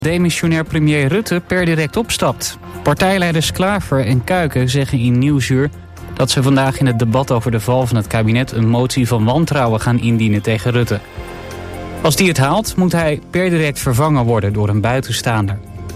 Demissionair premier Rutte per direct opstapt. Partijleiders Klaver en Kuiken zeggen in Nieuwsuur dat ze vandaag in het debat over de val van het kabinet een motie van wantrouwen gaan indienen tegen Rutte. Als die het haalt, moet hij per direct vervangen worden door een buitenstaander.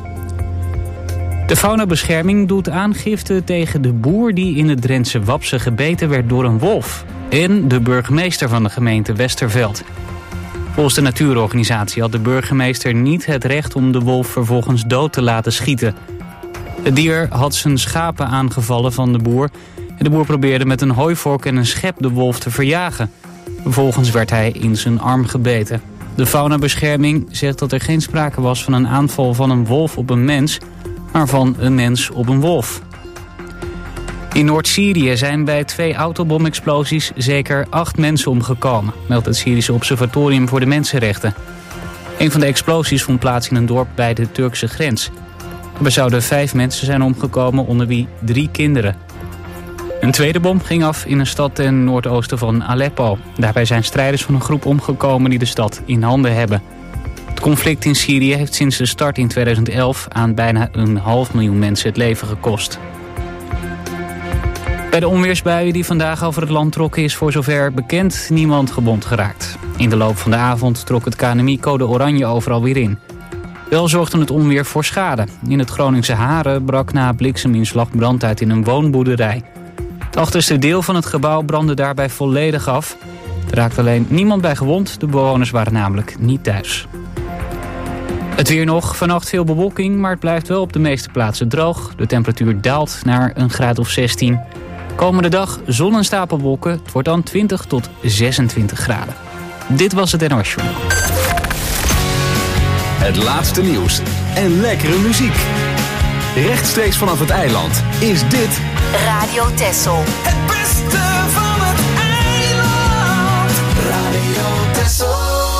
De faunabescherming doet aangifte tegen de boer die in het Drentse Wapse gebeten werd door een wolf. En de burgemeester van de gemeente Westerveld. Volgens de natuurorganisatie had de burgemeester niet het recht om de wolf vervolgens dood te laten schieten. Het dier had zijn schapen aangevallen van de boer. En de boer probeerde met een hooivork en een schep de wolf te verjagen. Vervolgens werd hij in zijn arm gebeten. De faunabescherming zegt dat er geen sprake was van een aanval van een wolf op een mens, maar van een mens op een wolf. In Noord-Syrië zijn bij 2 autobomexplosies zeker 8 mensen omgekomen, meldt het Syrische Observatorium voor de Mensenrechten. Een van de explosies vond plaats in een dorp bij de Turkse grens. Er zouden 5 mensen zijn omgekomen, onder wie 3 kinderen. Een tweede bom ging af in een stad ten noordoosten van Aleppo. Daarbij zijn strijders van een groep omgekomen die de stad in handen hebben. Het conflict in Syrië heeft sinds de start in 2011 aan bijna 500.000 mensen het leven gekost. Bij de onweersbuien die vandaag over het land trokken is voor zover bekend niemand gewond geraakt. In de loop van de avond trok het KNMI code oranje overal weer in. Wel zorgde het onweer voor schade. In het Groningse Haren brak na blikseminslag brand uit in een woonboerderij. Het achterste deel van het gebouw brandde daarbij volledig af. Er raakte alleen niemand bij gewond, de bewoners waren namelijk niet thuis. Het weer nog, vannacht veel bewolking, maar het blijft wel op de meeste plaatsen droog. De temperatuur daalt naar een graad of 16. Komende dag zon en stapelwolken, het wordt dan 20 tot 26 graden. Dit was het NOS Journal. Het laatste nieuws en lekkere muziek. Rechtstreeks vanaf het eiland is dit Radio Texel. Het beste van het eiland. Radio Texel.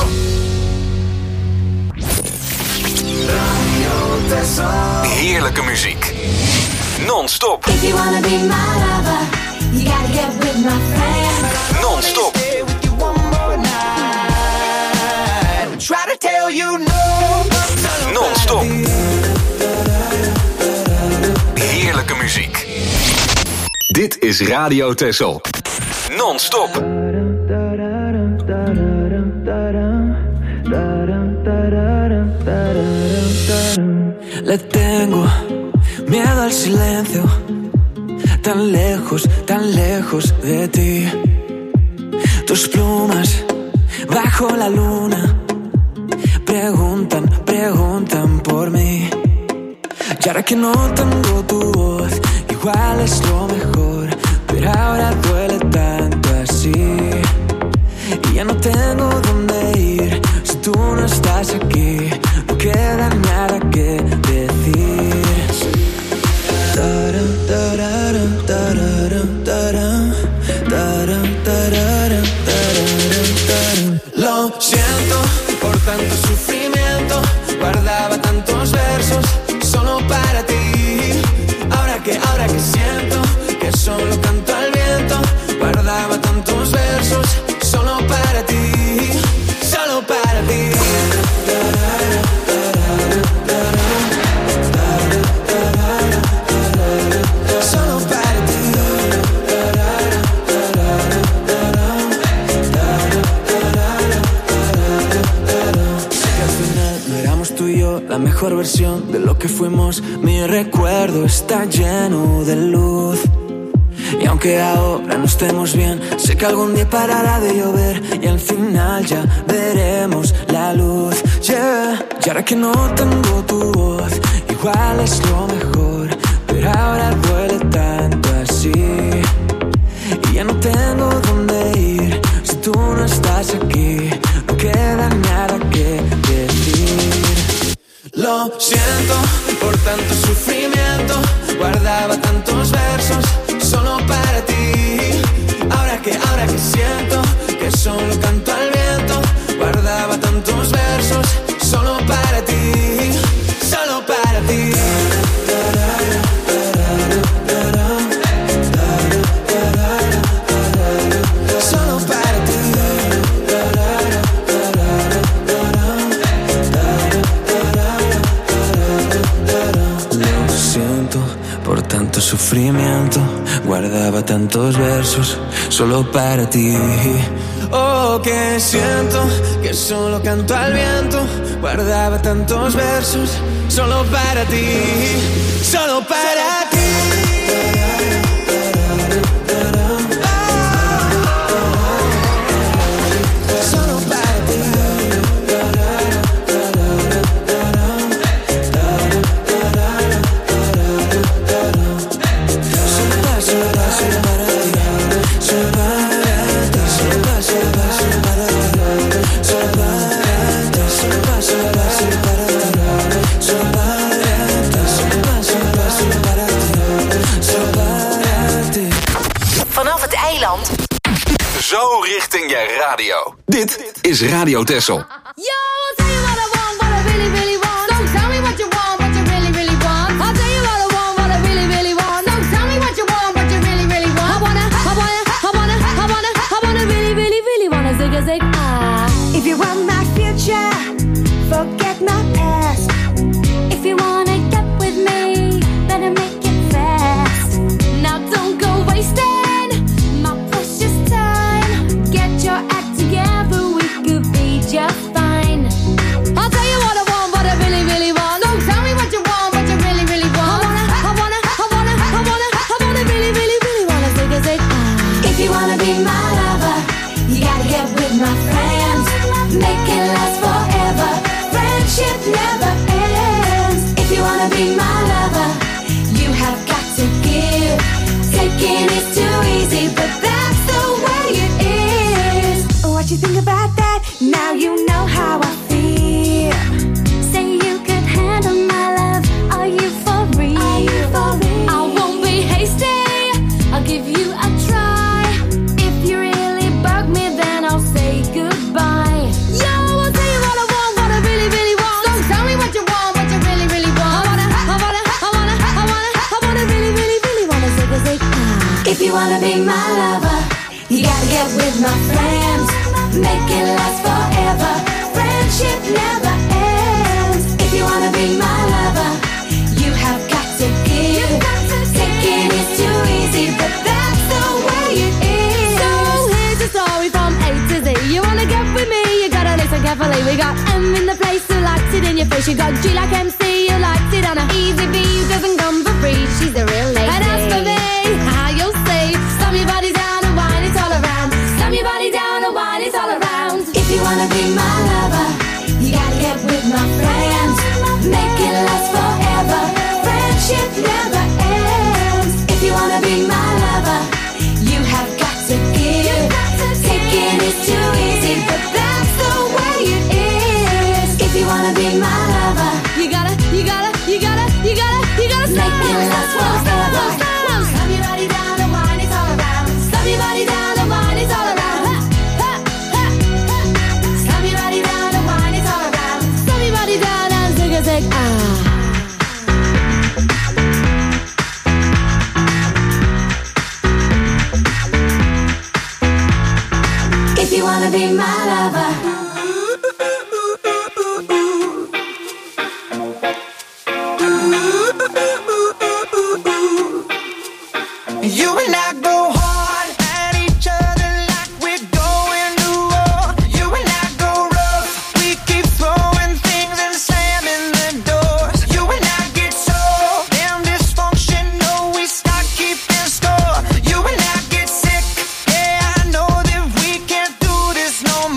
Radio Texel. heerlijke muziek. Non-stop. If you wanna be my lover, you gotta get with my friend. Non-stop. Try to tell you no. Non-stop. Heerlijke muziek. Dit is Radio Texel. Non-stop. Le tengo miedo al silencio, tan lejos de ti. Tus plumas bajo la luna preguntan por mí. Y ahora que no tengo tu voz, igual es lo mejor, pero ahora duele tanto así. Y ya no tengo dónde ir, si tú no estás aquí, no queda nada que decir. Lo siento por tanto sufrimiento, guardaba tantos versos solo para ti. Ahora que siento que solo canto al viento, guardaba tantos versos solo para ti, solo para ti. Solo para ti. Que al final no éramos tú y yo la mejor versión de lo que fuimos. Mi recuerdo está lleno de luz. Y aunque ahora no estemos bien, sé que algún día parará de llover y al final ya veremos la luz, yeah. Y ahora que no tengo tu voz, igual es lo mejor, pero ahora duele tanto así. Y ya no tengo dónde ir, si tú no estás aquí, no queda nada que decir. Lo siento por tanto sufrimiento, guardaba tantos versos solo para ti. Ahora que siento que solo canto al viento, guardaba tantos versos solo para ti, solo para ti. Solo para ti. sufrimiento. Guardaba tantos versos solo para ti. Oh, que siento que solo canto al viento. Guardaba tantos versos solo para ti. Solo para ti. Zo richting je radio. Dit is Radio Texel. Yo, I'll tell you what I want, what I really, really want. Don't tell me what you want, what you really, really want. I'll tell you what I want, what I really, really want. Don't tell me what you want, what you really, really want. I wanna really, really, really wanna zig a zig ah. If you want my future, forget my past. If you wanna get with me, better make it fast. Now don't go wasting my precious time. Get your act together, we could be just fine. I'll tell you what I want, what I really, really want. Don't tell me what you want, what you really, really want. I wanna really, really, really wanna zig a zig ah. If you wanna be my lover, you gotta get with my friends. Make it last forever. Friendship never ends. If you wanna be my lover, you have got to give. Taking is too easy, but that's the way it is. What you think about that? Now you know how I feel. Say you could handle my love. Are you for real? Are you for real? I won't be hasty. I'll give you a try. If you really bug me, then I'll say goodbye. Yo, I'll tell you what I want, what I really, really want. Don't tell me what you want, what you really, really want. I wanna really, really, really wanna zig a zig ah. If you wanna be my lover, you gotta get with my friends. Make it last forever. Friendship never ends. If you wanna be my lover, you have got to give. Taking is too easy, but that's the way it is. So here's the story from A to Z. You wanna get with me, you gotta listen carefully. We got M in the place who likes it in your face. You got G like MC, who likes it on a easy B, who doesn't come for free. She's a real lady. And as for me, you'll see. Slam your body down and wine it all around. Slam your body down and wine it all around. If you wanna be my lover, you gotta get with my friends. Make it last forever. Friendship never ends. If you wanna be my lover, you have got to give. Taking is too easy, but that's the way it is. If you wanna be my lover, You gotta make it last forever. Slam your body down and wine it all around. Slam your body down and wine it all around. Slam your body down and wine it all around. Slam your body down and zig a zig ah. If you wanna be my lover. You and I go hard at each other like we're going to war. You and I go rough, we keep throwing things and slamming the doors. You and I get so damn dysfunctional, we start keeping score. You and I get sick, yeah, I know that we can't do this no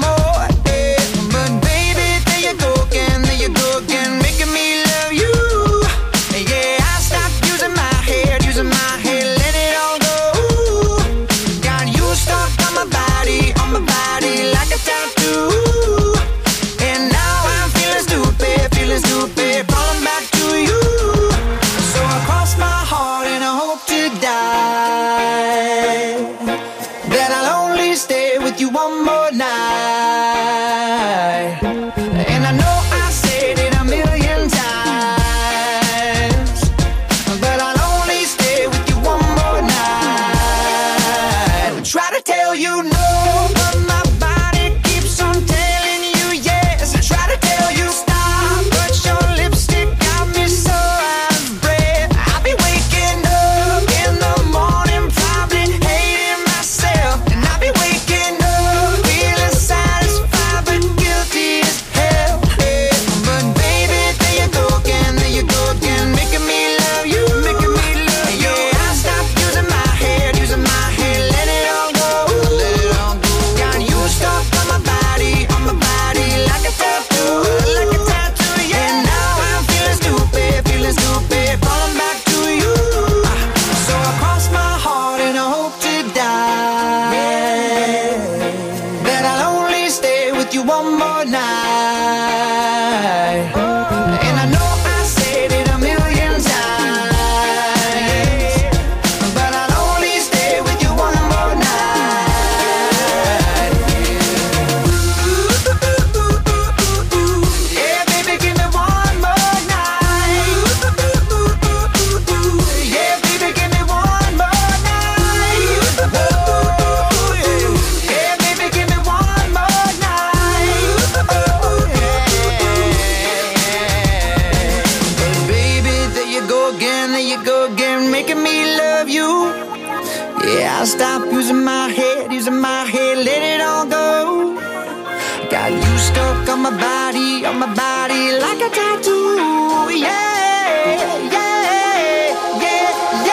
making me love you. Yeah, I'll stop using my head, let it all go. Got you stuck on my body like a tattoo. Yeah, yeah, yeah,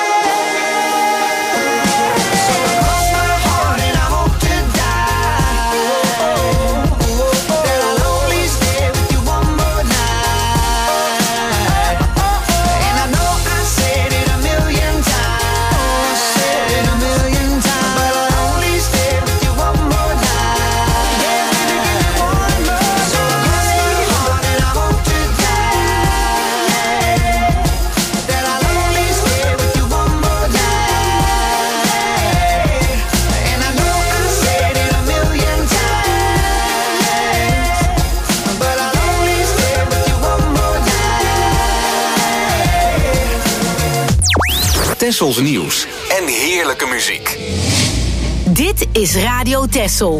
yeah. So cross my heart and I hope to die that I'll only stay with you one more night. And I know I said it a million times, but I'll only stay with you one more night. Yeah, baby, give me one more. So cross my heart and I hope to die that I'll only stay with you one more night. And I know I said it a million times, but I'll only stay with you one more night. Tessels nieuws en heerlijke muziek. Dit is Radio Tessel.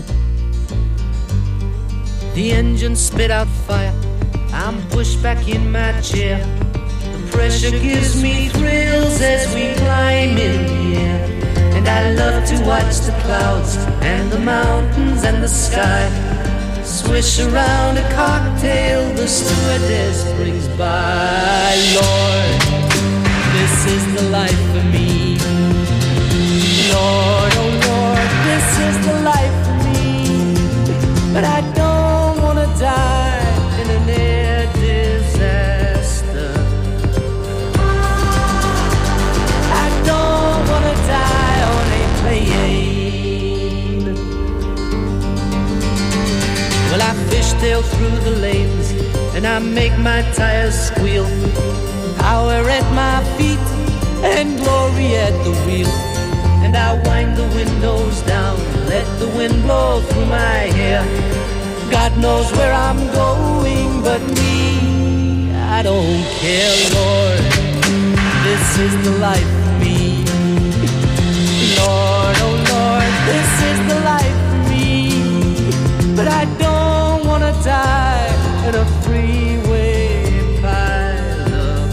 The engine spit out fire. I'm pushed back in my chair. The pressure gives me thrills as we climb in the air. And I love to watch the clouds and the mountains and the sky swish around a cocktail the stewardess brings by. Lord, this is the life for me. Lord, oh Lord, this is the life for me. But I don't want to die in an air disaster. I don't want to die on a plane. Well, I fishtail through the lanes and I make my tires squeal. Power at my feet and glory at the wheel. And I wind the windows down, let the wind blow through my hair. God knows where I'm going, but me, I don't care, Lord. This is the life for me. Lord, oh Lord, this is the life for me. But I don't want to die in a freeway pileup.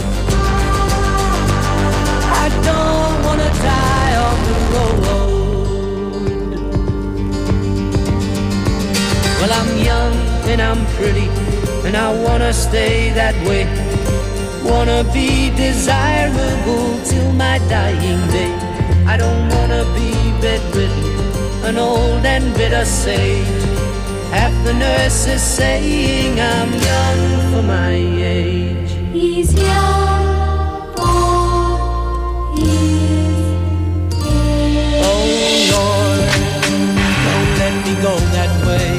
I don't want to die on the road. Well, I'm young and I'm pretty, and I wanna stay that way. Wanna be desirable till my dying day. I don't wanna be bedridden, an old and bitter sage. Half the nurses saying I'm young for my age. He's young for his age. Oh Lord, don't let me go that way.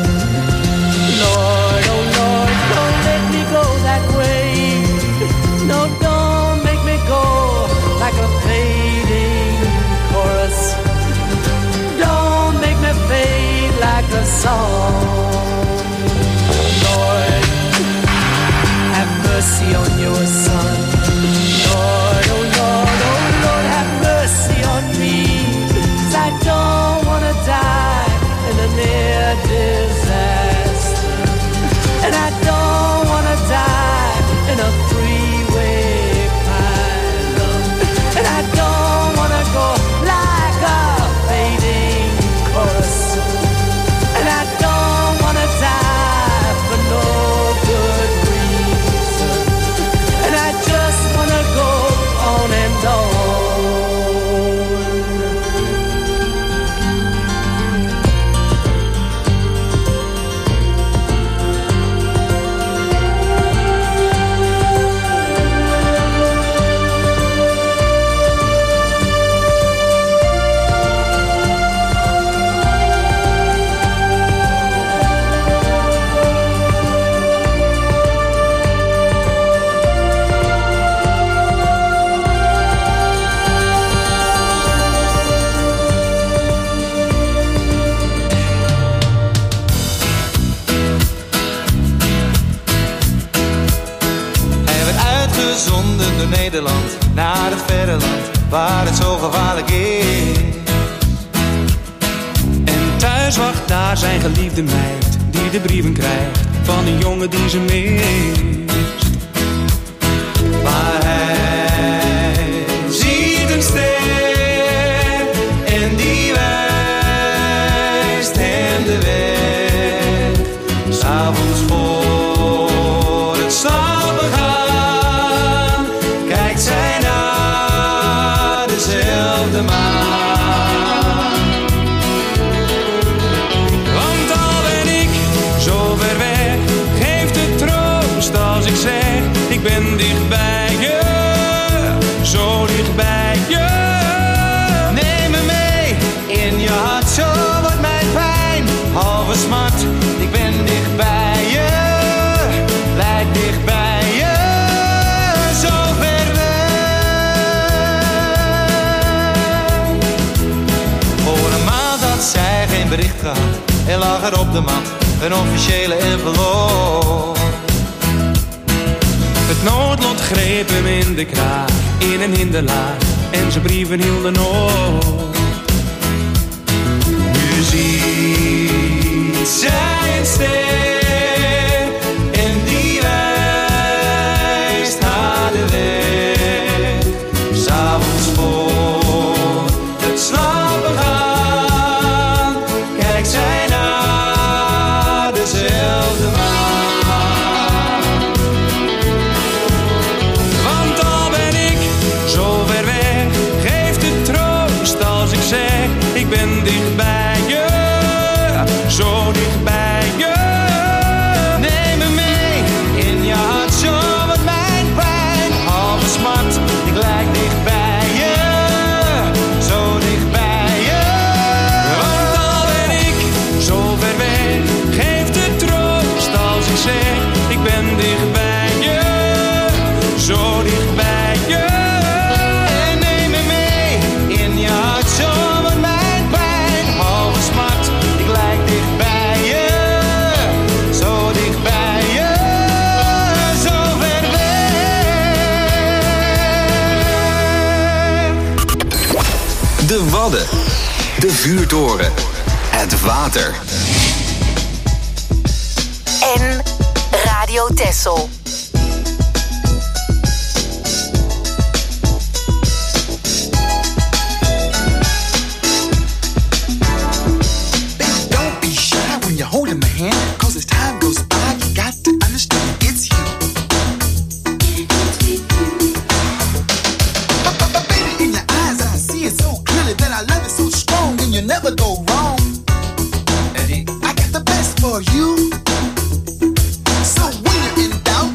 Lord, oh Lord, don't let me go that way. No, don't make me go like a fading chorus. Don't make me fade like a song. Lord, have mercy on your son. Lord, oh Lord, oh Lord, have mercy on me. 'Cause I don't wanna die in a near disaster. And I don't wanna die in a freeway pileup. And I don't wanna go like a fading chorus. And I don't wanna die for no good reason. And I just wanna go on and on. Uitgezonden door Nederland naar het verre land waar het zo gevaarlijk is. En thuis wacht daar zijn geliefde meid die de brieven krijgt van een jongen die ze mist. Maar hij gegaan en lag er op de mat een officiële envelop. Het noodlot greep hem in de kraag, in een hinderlaag, en zijn brieven hielden op. Nu ziet zij een ster en die wijst haar de weg. 'S avonds voor het slapen gaan, kijkt zij naar dezelfde maan. Want al ben ik zo ver weg, geeft het troost als ik zeg, ik ben dicht bij je, zo dicht bij je. Neem me mee in je hart, zo met mijn pijn, halve smart, ik lijk dicht bij je, zo dicht bij je. Want al ben ik zo ver weg, geeft het troost als ik zeg, ik ben dicht bij je, zo dicht bij je. En neem me mee in je hart, zo met mijn pijn, halve smart, ik lijk dicht bij je, zo dicht bij je, zo ver weg. De Wadden. De vuurtoren. Het water. En Radio Texel. Don't be shy when you're holding my hand, 'cause as time goes by, you got to understand it's you. But baby, in your eyes, I see it so clearly that I love it so strong, and you never go wrong. I got the best for you. So when you're in doubt,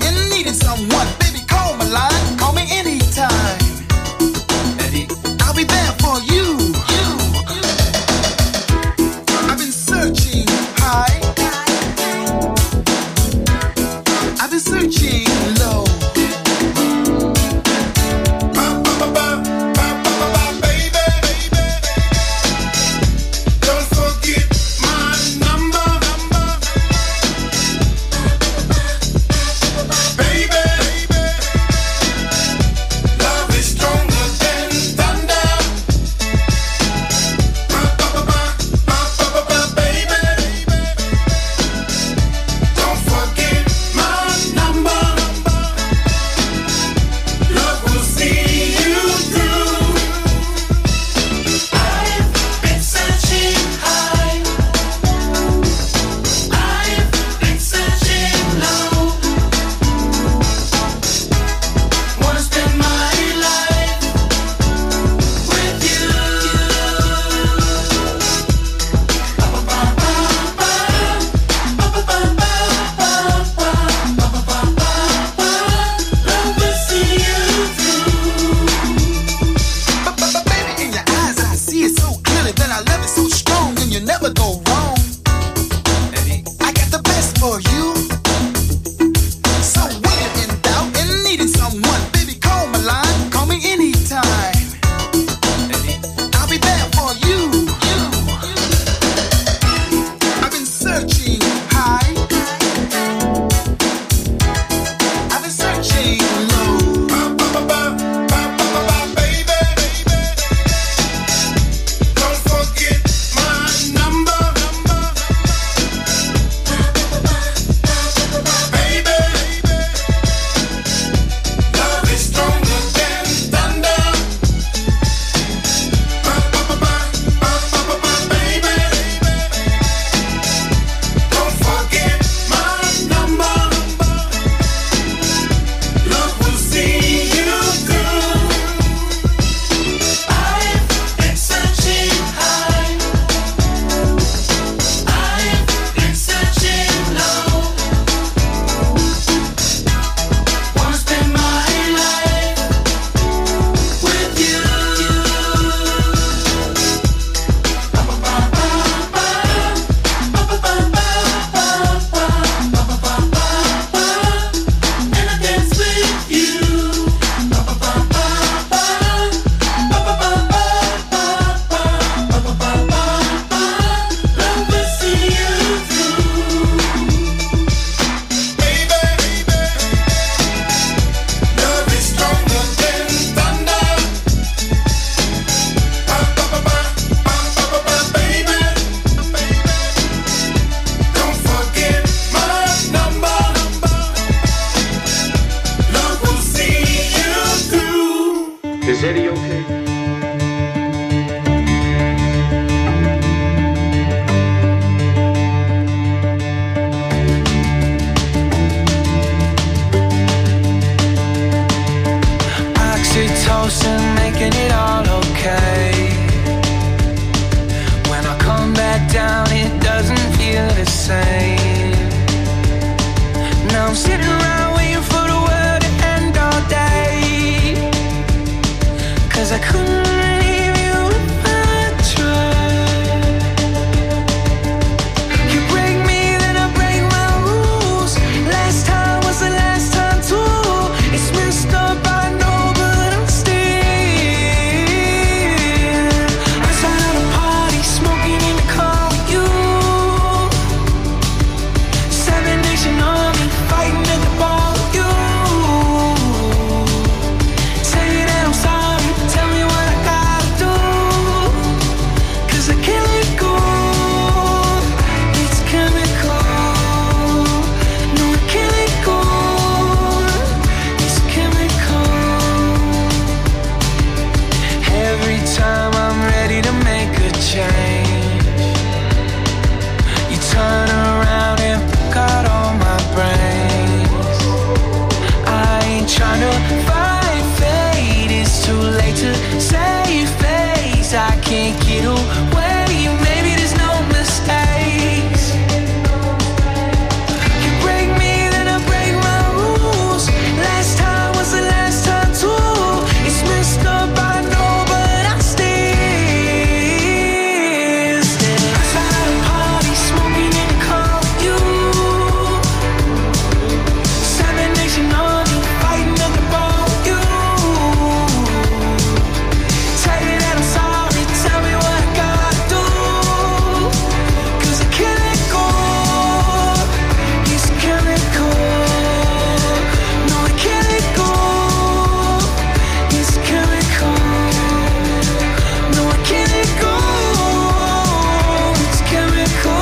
Is Eddie okay? Oxytocin, making it all okay. When I come back down, it doesn't feel the same. Now I'm sitting around waiting for the world to end all day. 'Cause I couldn't leave you if I tried. You break me, then I break my rules. Last time was the last time too. It's messed up, I know, but I'm still outside a party, smoking in the car with you. 7 Nation Army, fighting at the bar with you. Say that I'm sorry, tell me what I gotta do. 'Cause I can't let go. It's chemical. No, I can't let go. It's chemical. Every time I'm ready to make a change, you turn around and pick out all my brains. I ain't trying to fight fate, it's too late to save face. I can't get away, maybe there's no mistakes. You break me, then I break my rules. Last time was the last time too. It's messed up, I know, but I'm still outside a party, smoking in the car with you. 7 Nation Army, fighting at the bar with you. Tell you that I'm sorry, tell me what I gotta do. 'Cause I can't let go. It's chemical. No, I can't let go. It's chemical. No, I can't let go. It's chemical.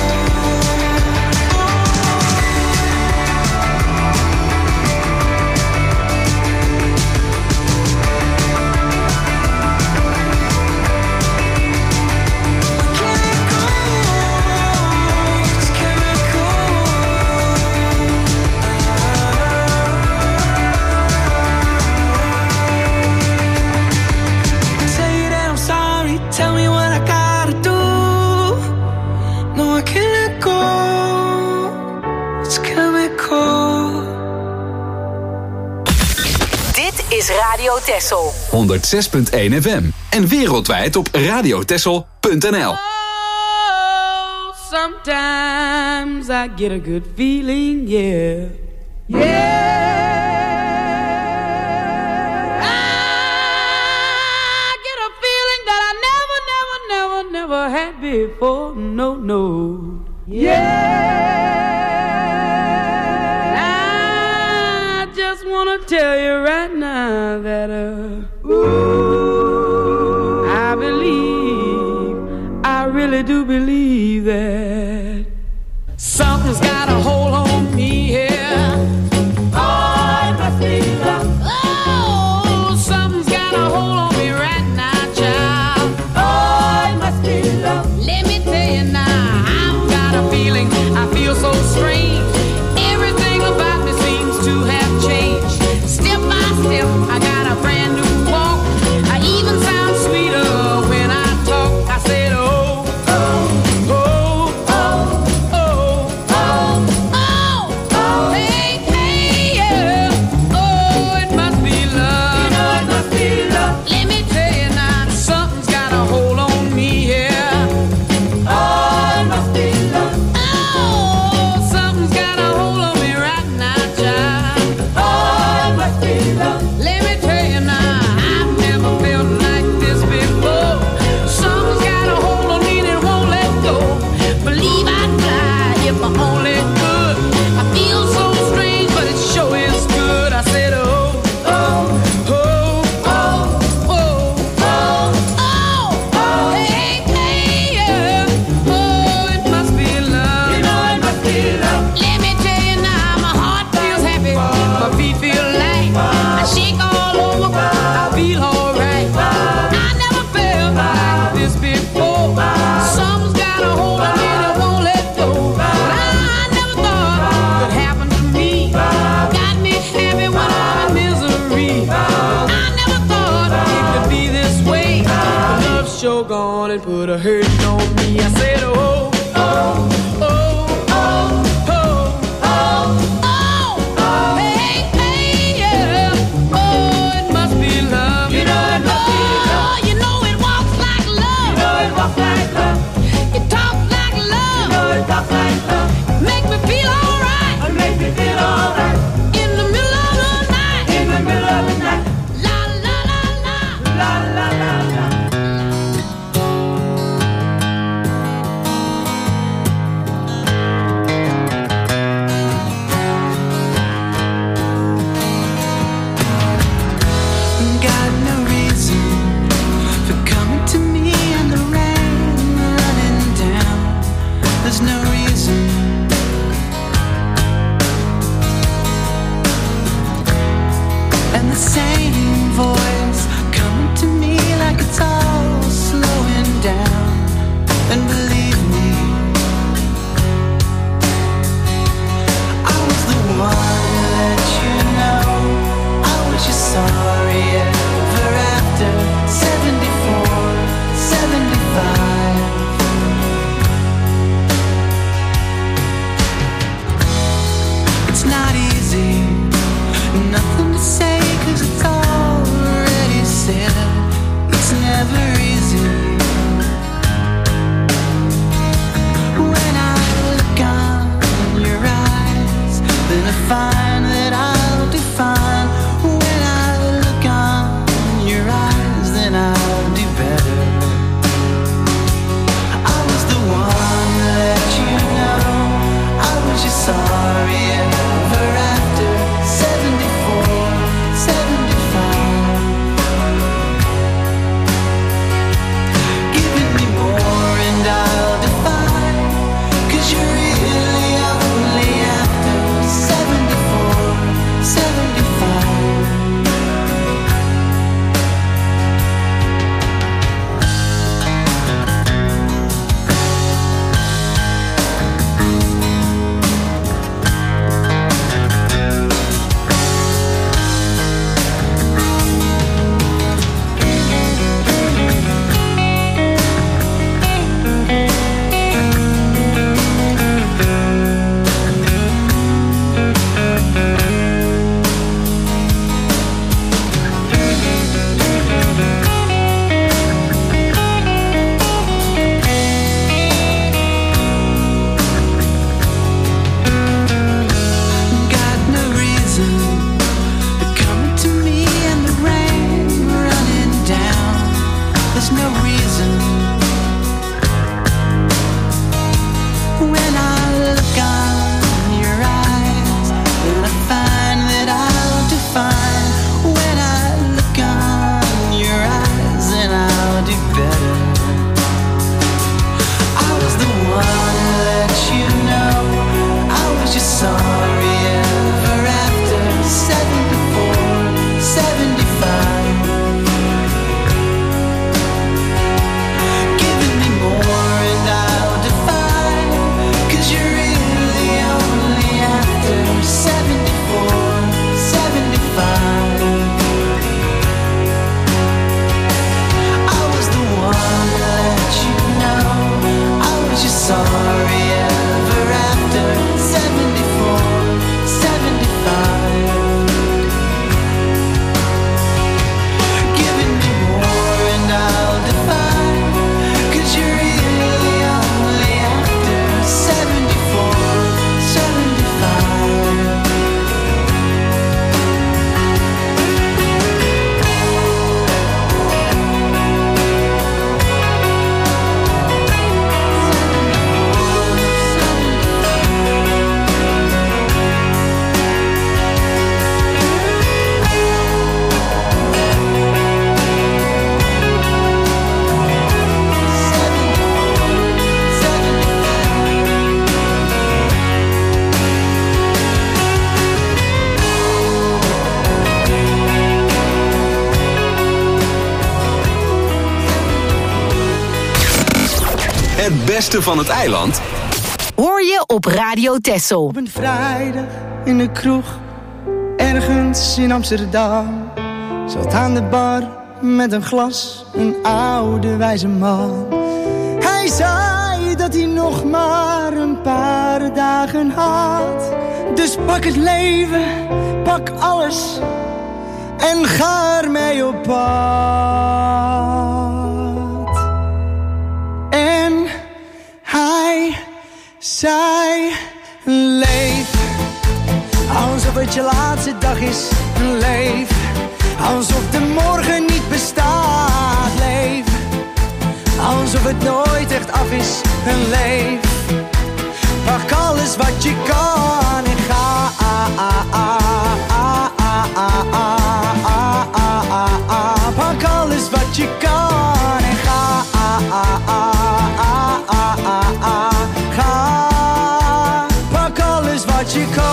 Tell you that I'm sorry, tell me what I gotta do. No, I can't let go. It's chemical. Dit is Radio Texel. 106.1 FM. En wereldwijd op radiotessel.nl. Sometimes I get a good feeling, yeah. I get a feeling that I never had before, no. I just wanna tell you right now that I believe, I really do believe that something's got a hold on me here. Oh, it must be love. Oh, something's got a hold on me right now, child. Oh, it must be love. Let me tell you now, I've got a feeling, I feel so strange. Everything about me seems to have changed. Step by step, I got a brand new and put a hurting on me. I said, oh, oh, oh, oh, oh, oh, oh, hey, hey, yeah. Oh, it must be love. You know it must be love. You know it walks like love. You know it walks like love. It talks like love. You know it talks like love. Make me feel alright. Make me feel alright. In the middle of the night. In the middle of the night. La la la la. La la la la. Got no reason for coming to me in the rain, running down. There's no reason. And the same voice coming to me like it's all slowing down. And believe me, I was the one to let you know I was just sorry ever after 74, 75. It's not easy, nothing to say 'cause it's already said. It's never easy. When I look on your eyes, then I find that I'll do fine. When I look on your eyes, then I'll do better. I was the one to let you know I was just sorry ever after 74, 75. Giving me more and I'll define, 'cause you're really only after 74, 75. Got no reason for coming to me in the rain, running down. There's no reason. When I look on your eyes, then I find that I'll do fine. When I look on your eyes, then I'll do better. I was the one to let you know I was just sorry ever after 74, 75. Giving me more and I'll define, 'cause you're really only after 74, 75. I was the one to let you know I was just sorry ever after 74, 75. Giving me more and I'll define, 'cause you're really only after 74, 75. Het beste van het eiland hoor je op Radio Texel. Op een vrijdag in de kroeg, ergens in Amsterdam, zat aan de bar met een glas een oude wijze man. Hij zei dat hij nog maar een paar dagen had. Dus pak het leven, pak alles en ga ermee op pad. En hij zei, leef alsof het je laatste dag is. Leef alsof de morgen niet bestaat. Leef alsof het nooit echt af is. Leef, pak alles wat je kan en ga. Pak alles wat je kan en ga. Ga, pak alles wat je kan.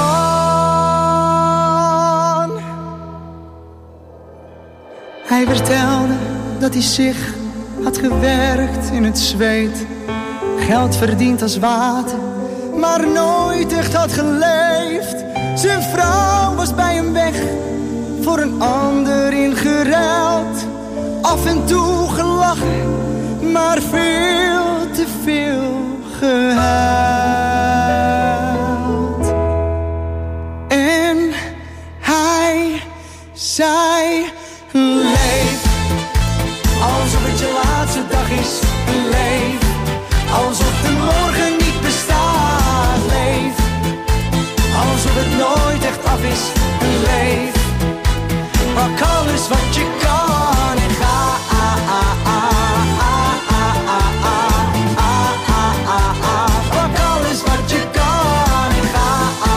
Hij vertelde dat hij zich had gewerkt in het zweet, geld verdiend als water, maar nooit echt had geleefd. Zijn vrouw was bij hem weg, voor een ander ingeruild. Af en toe gelachen, maar veel te veel gehuild. En hij zei, leef alsof het je laatste dag is. Leef alsof de morgen niet bestaat. Leef alsof het nooit echt af is. Leef, pak alles wat je kan en ga. Pak alles wat je kan en ga.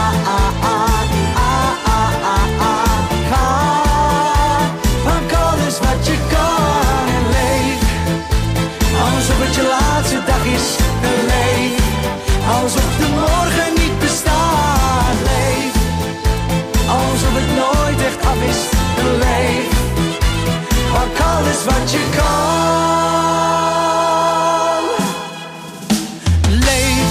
Ga, pak alles wat je kan en leef alsof het je laatste dag is. Leef alsof de morgen niet bestaat. Leef alsof het nooit echt af is. Leef, pak alles wat je kan. Leef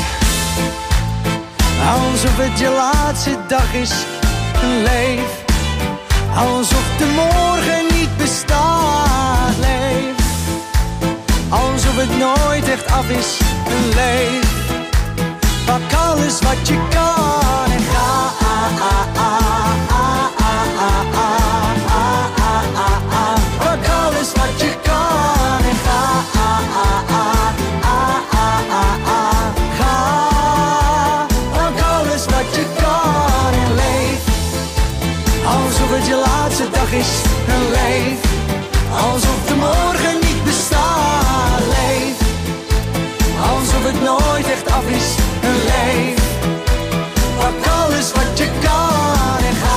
alsof het je laatste dag is. Leef alsof de morgen niet bestaat. Leef alsof het nooit echt af is. Leef, pak alles wat je kan en ga. Pak alles wat je kan en ga. Ga, pak alles wat je kan en leef alsof het je laatste dag is. Leef alsof de morgen niet bestaat. Leef alsof het nooit echt af is. Leef, pak alles wat je kan en ga.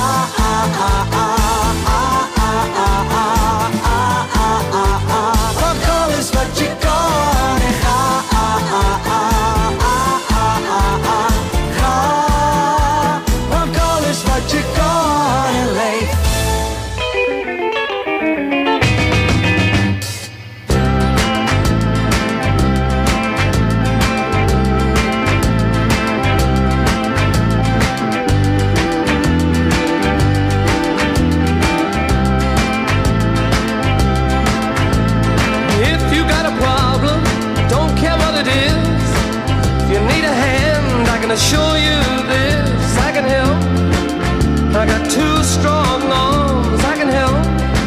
Pak alles wat je kan en ga. Ga, pak alles wat je kan en leef. Assure you this, I can help. I got two strong arms, I can help.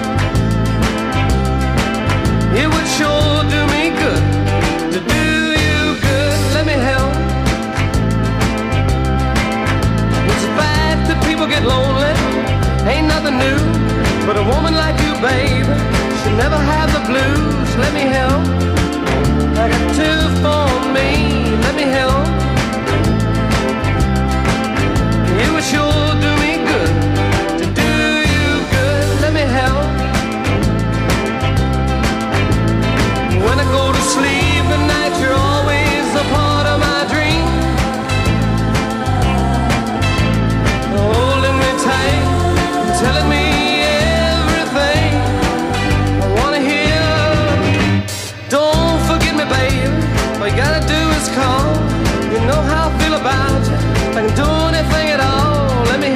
It would sure do me good to do you good. Let me help. It's a fact that people get lonely, ain't nothing new. But a woman like you, baby, should never have the blues. Let me help. I got two for me, let me help. It would sure do me good to do you good. Let me help. When I go to sleep at night, you're always a part of my dream. Holding me tight, telling me everything I wanna hear. Don't forget me, baby. All you gotta do is call. You know how I feel about you. I can do anything at all. Let me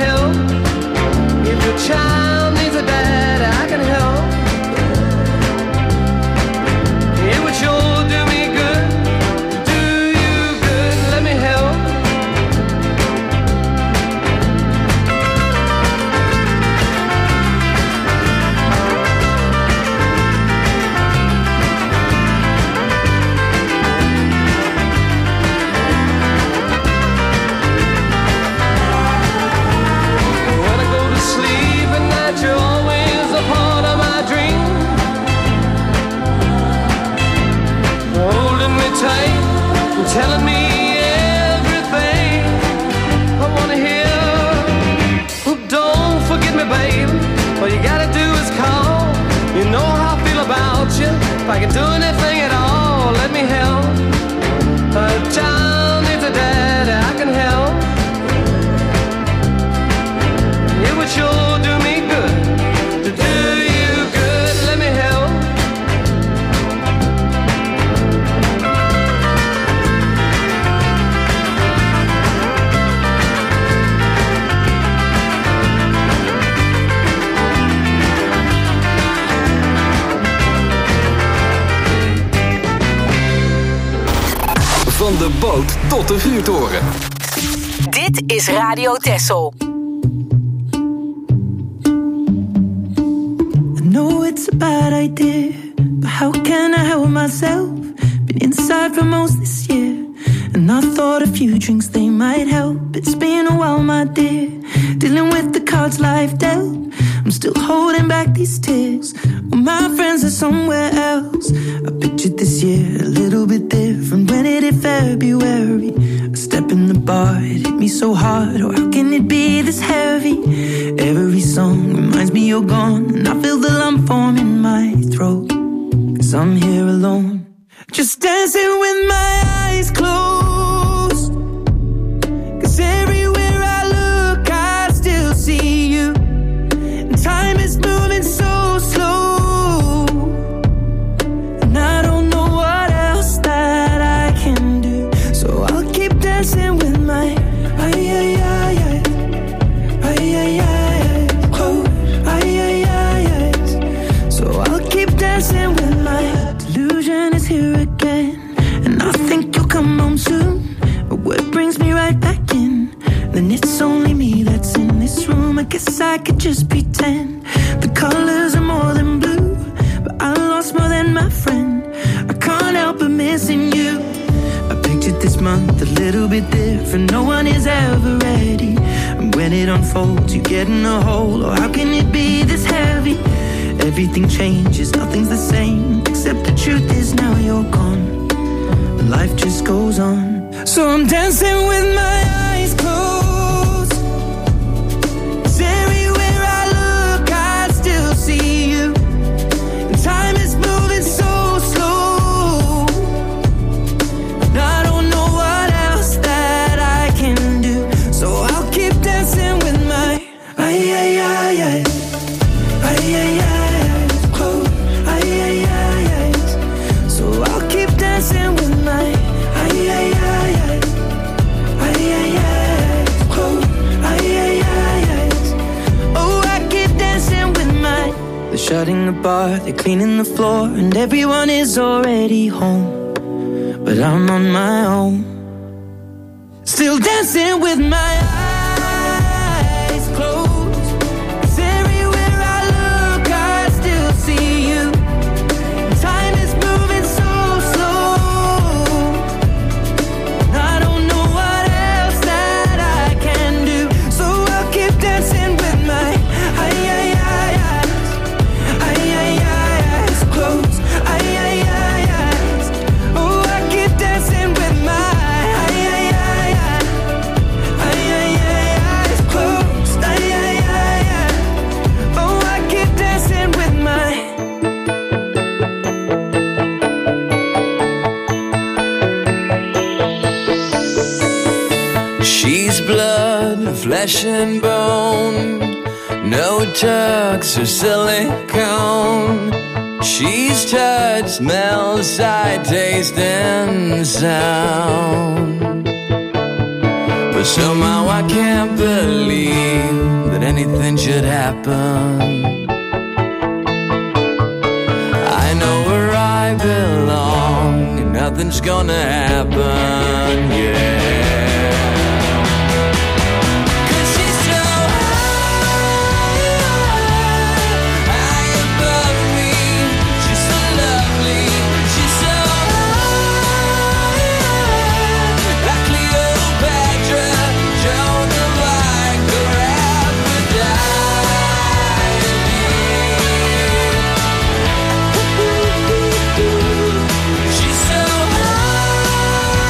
I can do anything at all. Let me help. John, if the daddy I can help. It would sure do me good to do you good. Let me help. Van de boot tot de vuurtoren. Dit is Radio Texel. I know it's a bad idea, but how can I help myself? Been inside for most this year, and I thought a few drinks they might help. It's been a while, my dear, dealing with the cards life dealt. I'm still holding back these tears, well, my friends are somewhere else. I pictured this year a little bit different. When it hit February, a step in the bar, it hit me so hard. Or how can it be this heavy? Every song reminds me you're gone, and I feel the lump form in my throat, 'cause I'm here alone, just dancing with my eyes closed. 'Cause everywhere I look I still see you. Time is moving so slow, and I don't know what else that I can do. So I'll keep dancing with my close. So I'll keep dancing with my delusion is here again, and I think you'll come home soon. But what brings me right back in? Then it's only me that's in this room. I guess I could just pretend the colors are more than blue, but I lost more than my friend. I can't help but missing you. I pictured this month a little bit different. No one is ever ready, and when it unfolds you get in a hole. Or how can it be this heavy? Everything changes, nothing's the same, except the truth is now you're gone, and life just goes on. So I'm dancing with my eyes closed, 'cause everywhere I look I still see you. And time is moving so slow, and I don't know what else that I can do. So I'll keep dancing with my closed. So I'll keep dancing with my they're shutting the bar, they're cleaning the floor, and everyone is already home, but I'm on my own, still dancing with my eyes closed. 'Cause everywhere I look I still see you. Time is moving so slow, and I don't know what else that I can do. So I'll keep dancing with my close. Oh, I keep dancing with my close. Oh, I keep dancing with my. She's blood, flesh and bone, no tucks or silicone. She's touch, smell, sight, taste, and sound. But somehow I can't believe that anything should happen. I know where I belong, and nothing's gonna happen, yeah. She's so high.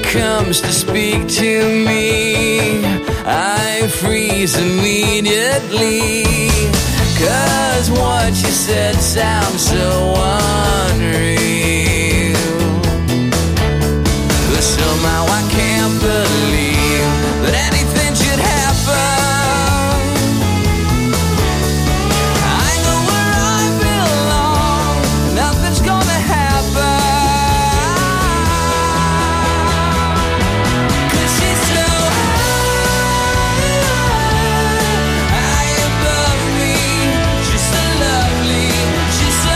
comes to speak to me, I freeze immediately. 'Cause what you said sounds so unreal, but somehow I can't believe that anything should happen. I know where I belong, nothing's gonna happen. 'Cause she's so high above me. She's so lovely, she's so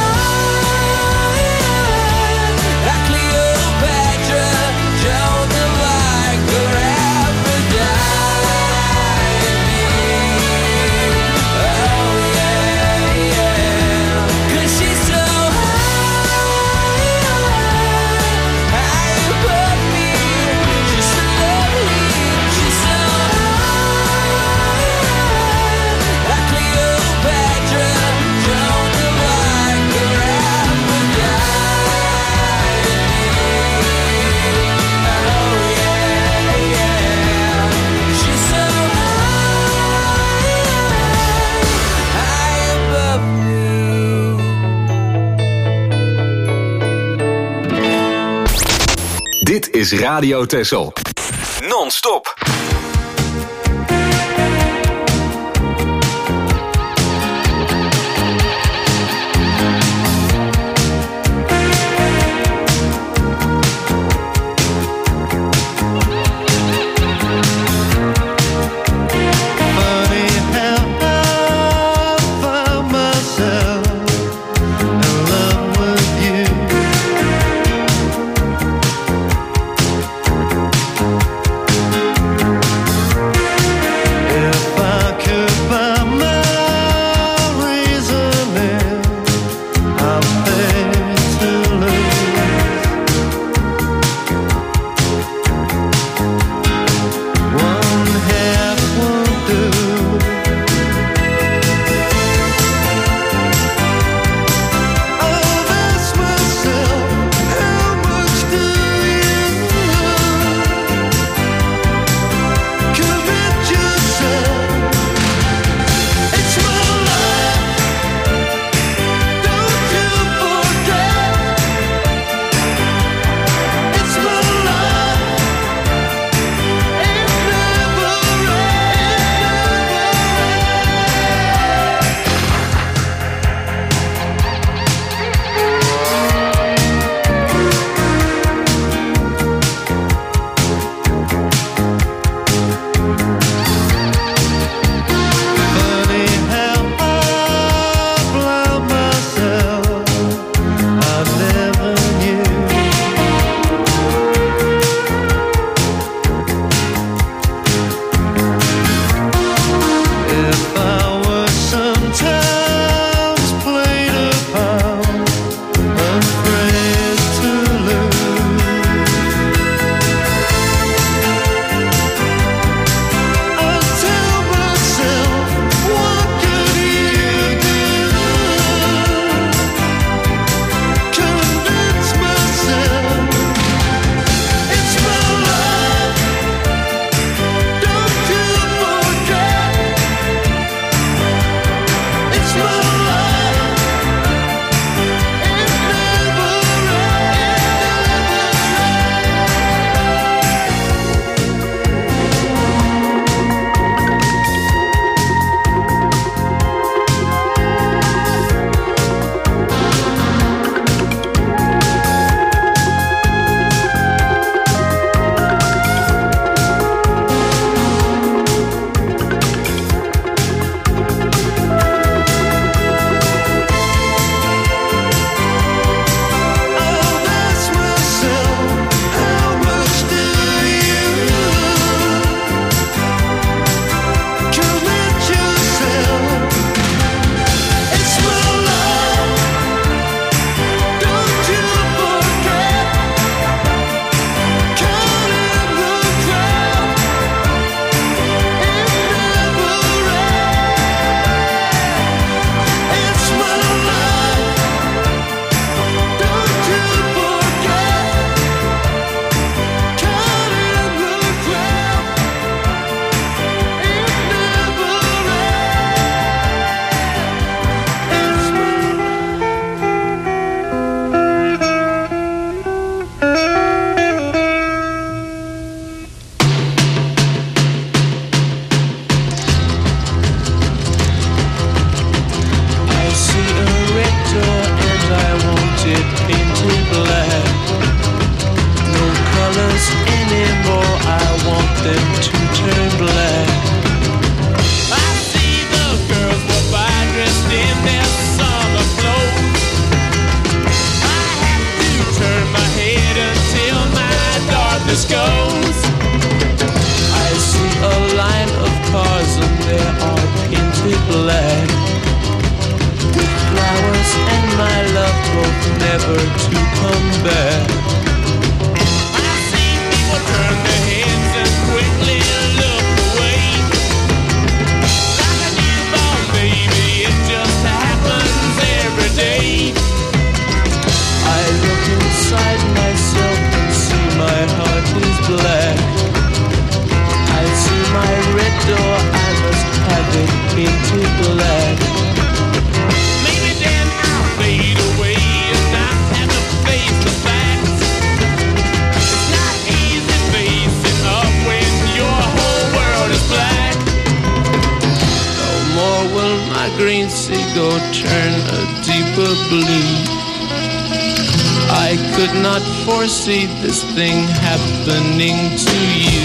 high, like Cleopatra, Joan of Arc, or Aphrodite. Oh yeah, yeah. 'Cause she's so high above me. She's so lovely, she's so high, like Cleopatra, Joan of Arc, or Aphrodite. Oh yeah, yeah. She's so high above me. Dit is Radio Texel. Non-stop. Funny how I found myself in love with you. never to come back. I see people turn their heads and quickly look away. Like a newborn baby, it just happens every day. I look inside myself and see my heart is black. I see my red door, I must have it painted black. Maybe then I'll fade away and not have to face the facts. It's not easy facing up when your whole world is black. No more will my green seagull turn a deeper blue. I could not foresee this thing happening to you.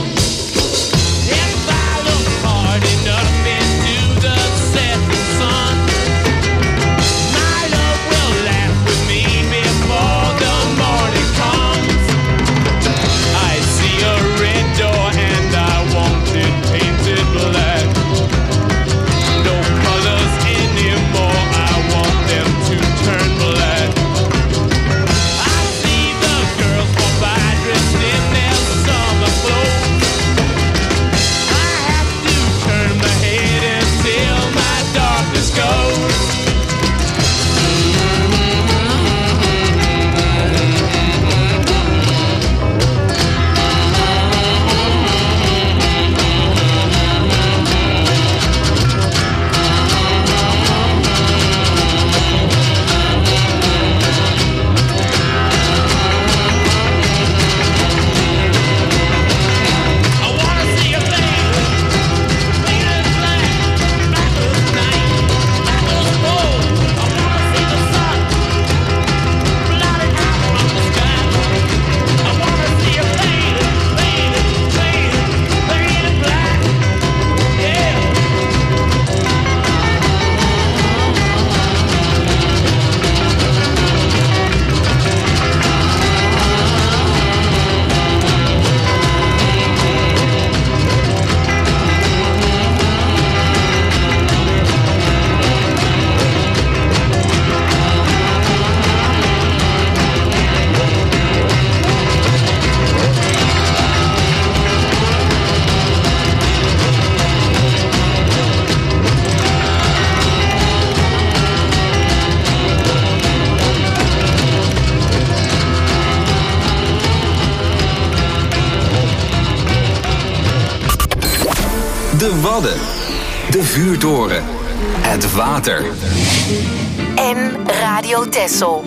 If I look hard enough into the setting sun, my love will laugh with me before the morning comes. I see a red door and I want it painted black. No colors anymore, I want them to turn black. I see the girls walk by dressed in their summer clothes. I have to turn my head until my darkness goes. I wanna see a fade, faded black, black as night, black as gold. I wanna see the sun, blotted out from the sky. I wanna see a fade, faded, faded, faded black, yeah. De Wadden. De vuurtoren. Het water. En Radio Texel.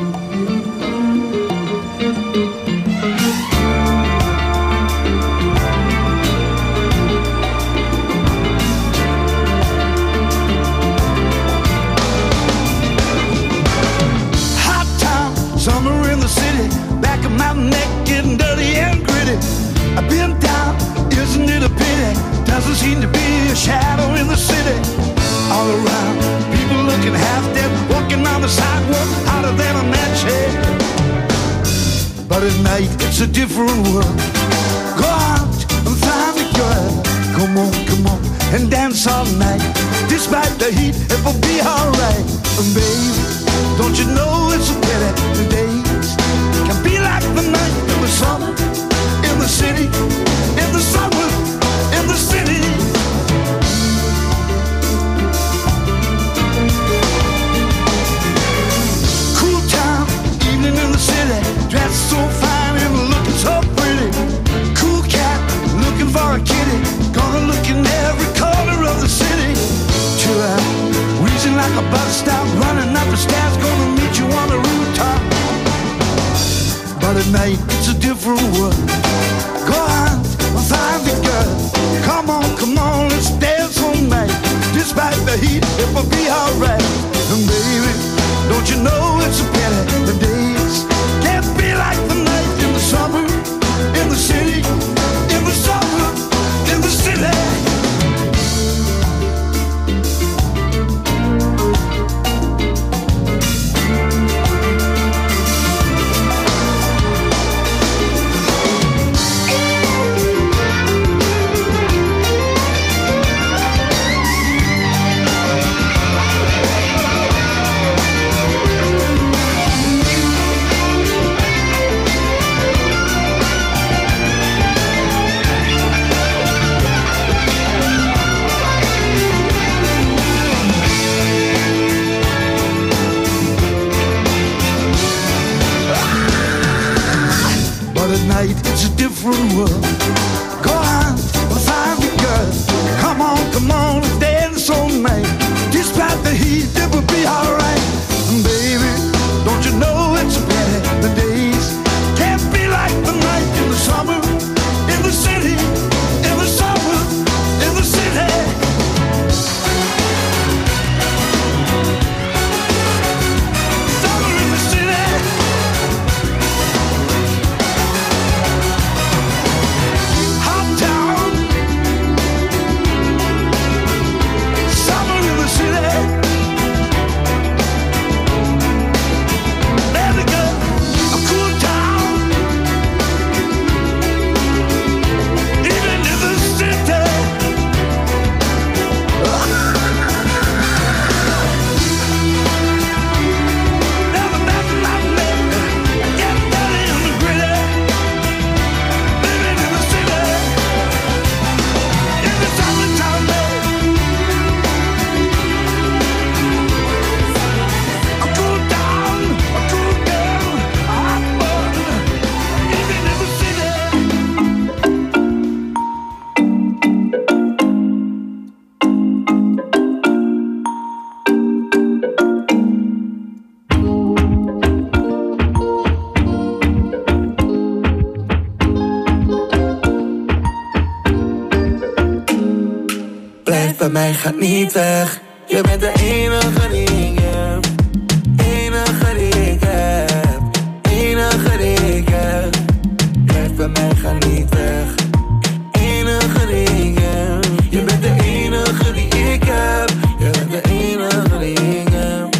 Hot town, summer in the city. Back of my neck getting dirty and gritty. I've been down, isn't it a pity? Doesn't seem to be a shadow in the city. All around, people looking half dead, walking on the sidewalk, hotter than a match head. But at night, it's a different world. Go out and find a girl. Come on, and dance all night. Despite the heat, it will be alright. And baby, don't you know it's a pity the days can be like the night in the summer, in the city, in the summer, in the city. Cool town, evening in the city, dressed so fine and looking so pretty. Cool cat, looking for a kitty, gonna look in every corner of the city. Chill out, wheezing like a bus stop, running up the stairs, gonna meet you on the rooftop. But at night, it's a different world. Go on, find the girl. Come on, let's dance all night. Despite the heat, it will be alright. And baby, don't you know it's a pity the days can't be like the night in the summer, in the city, in the summer, in the city. tonight, it's a different world. Go on, find the girl. Come on, dance all night. Despite the heat, it will be alright. And baby, don't you know it's a pity the days can't be like the night in the summer, in the city, in the summer, in the city. Summer in the city. Hot town. Summer in the city. Let it go. A cool town. Even in the city. Never met my man. Get down in the gritty. Living in the city. In the summertime, a cool town, a cool girl, a hot bud. Even in the city. Blijf bij mij, gaat niet weg. Je bent de enige die ik heb. Enige die ik heb. Enige die ik heb. Blijf bij mij, ga niet weg. Enige die ik heb. Je bent de enige die ik heb. Je bent de enige die ik heb.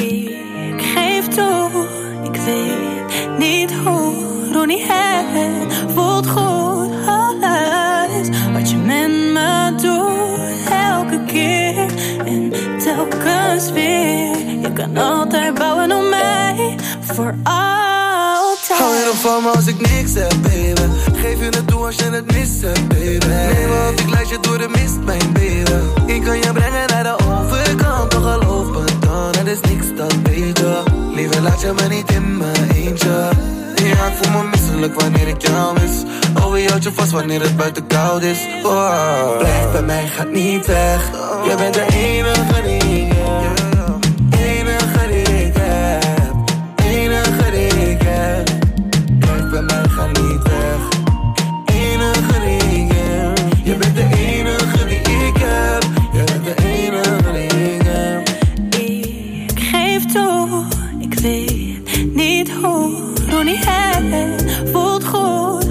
Ik geef toe, ik weet niet hoe niet het voelt goed. Alles wat je met me doet, elke keer en telkens weer. Je kan altijd bouwen op mij, voor altijd. Hou je nog van me als ik niks heb, baby? Geef je het toe als je het mis hebt, baby. Neem me of ik leid je door de mist, mijn baby. Ik kan je brengen naar de overkant, toch geloof me dan, het is niks, dat weet je. Liever laat je me niet in mijn eentje. Ja, ik voel me misselijk wanneer ik jou mis. Oh, wie houdt je vast wanneer het buiten koud is? Oh. Blijf bij mij, gaat niet weg. Je bent de enige die ik heb. Enige die ik heb. Enige die ik heb. Blijf bij mij, ga niet weg. Enige die ik heb. Je bent de enige die ik heb. Je bent de enige die ik heb. Ik geef toe, ik weet niet hoe. Doe niet het, voelt goed.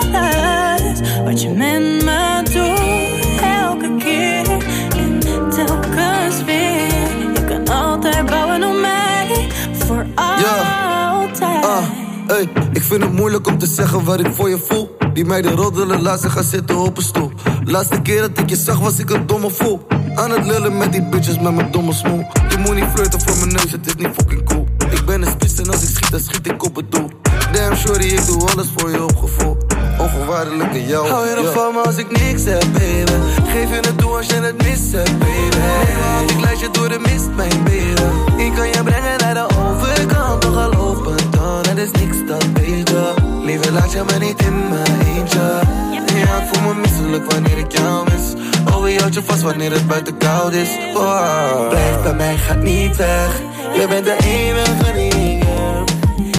Alles wat je met me doet, elke keer en telkens weer. Je kan altijd bouwen op mij, voor altijd. Hey, ik vind het moeilijk om te zeggen wat ik voor je voel. Die meiden roddelen, laat ze gaan zitten op een stoel. Laatste keer dat ik je zag was ik een domme fool. Aan het lullen met die bitches met mijn domme smoel. Je moet niet flirten voor mijn neus, het is niet fucking cool. Ik ben een spits en als ik schiet, dan schiet ik op het doel. Damn shorty, ik doe alles voor je op gevoel. Onvoorwaardelijk in jou. Hou je nog van me als ik niks heb, baby? Geef je het toe als je het mis hebt, baby. Want ik leid je door de mist, mijn baby. Ik kan je brengen naar de overkant, toch geloof me dan, het is niks, dat weet je. Liever laat je me niet in mijn eentje. Ja, ik voel me misselijk wanneer ik jou mis. Oh, wie houdt je vast wanneer het buiten koud is? Oh. Blijf bij mij, gaat niet weg. Je bent de enige die